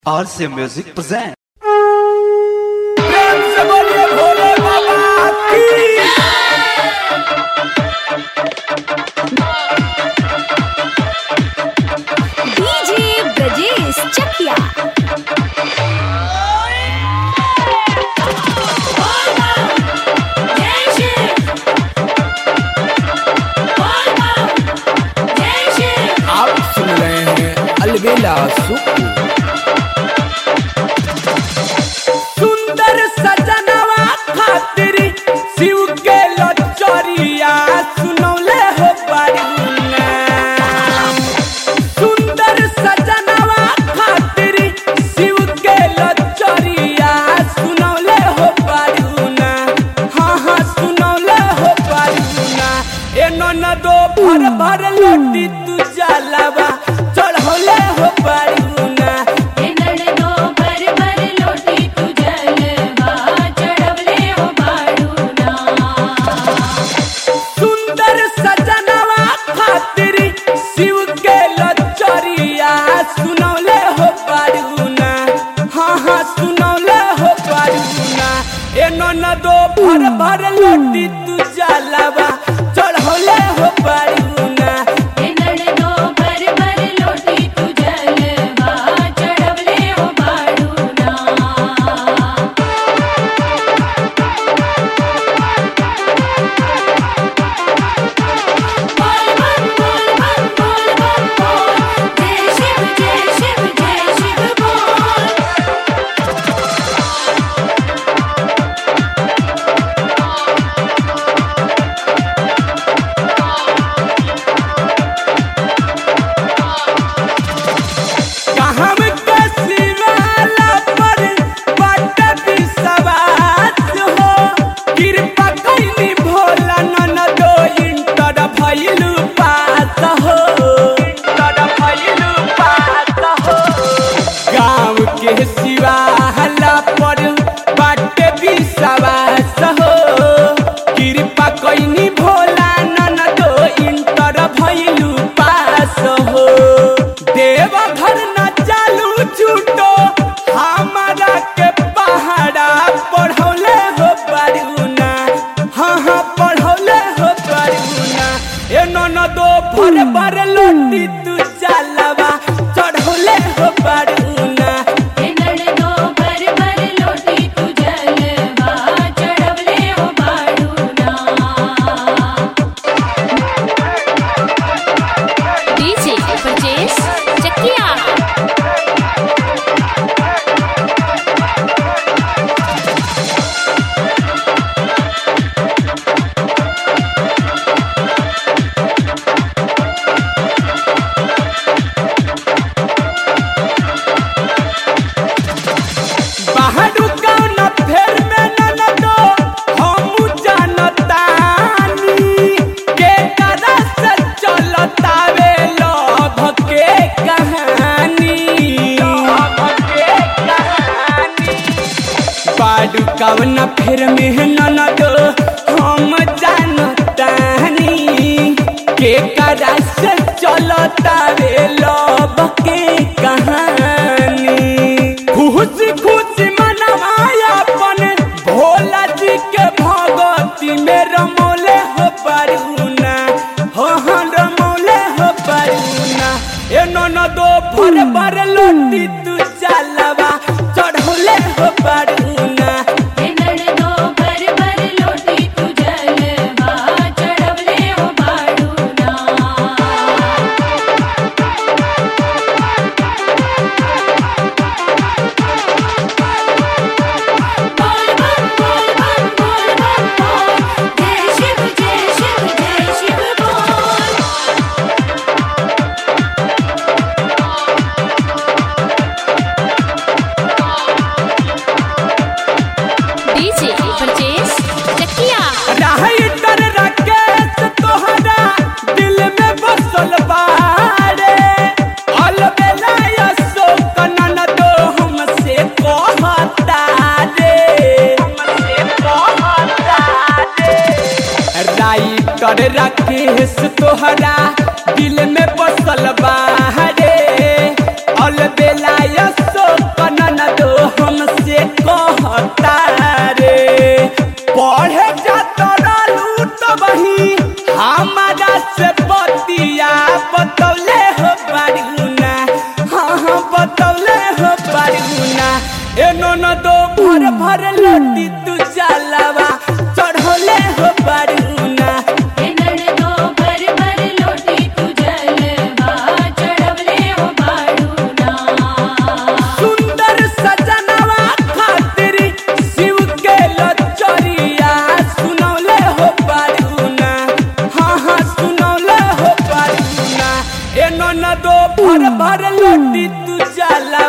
RC Music present। प्रेम से बोलिए भोले बाबा की। डीजे ब्रजेश चकिया। आप सुन रहे हैं अलबेला सुकू। सुंदर सजनवा खातिर शिव के लचरिया सुनौले हो बारूना। सुंदर सजनवा खातिर शिव के लचरिया सुनौले हो बारूना। हाँ हाँ सुनौले हो बारूना। एनो न दो भर भर लोटी तू जलावा चढ़ौले हो बारूना। सुंदर सजनवा खातिर शिव के लचरिया सुनौले हो बारूना। हाँ हाँ सुनौले हो बारूना। एनो न दो भर भर लोटी तू जलावा चढ़ौले हो बारूना। के शिवाला पर बाटे विश्वास हो। कृपा कइनी भोला ननदो इंटर भइलू पास हो। देवघर न चालू छूटो हमारा के पहाड़ा पढ़ौले हो बारूना। हाँ हाँ पढ़ौले हो बारूना। एनो न दो भर भर लोटी तू चलवा चढ़ौले हो बारूना। डीजे ब्रजेश चकिया। कवन फिर मेहनत हम जानतानी के करा से चलता वे लव के कहानी। खुशी खुशी मनवाया अपन भोला जी के भगती में रमोले हो बारूना। हो हाँ रमोले हो बारूना। एनो न दो भर भर लोटी तू चलवा चढ़ौले हो बारूना। राइटर राकेश तोहरा दिल में बसल बाहरे अलबेला। बतौले हो पारुना एनो न दो भर भर लोटी तू जलवा चढ़ौले हो पारुना सुंदर सजनवा खातिर शिव के लचरिया सुनौले हो पारुना हाँ हाँ सुनौले हो पारुना एनो न दो भर भर लोटी तू जला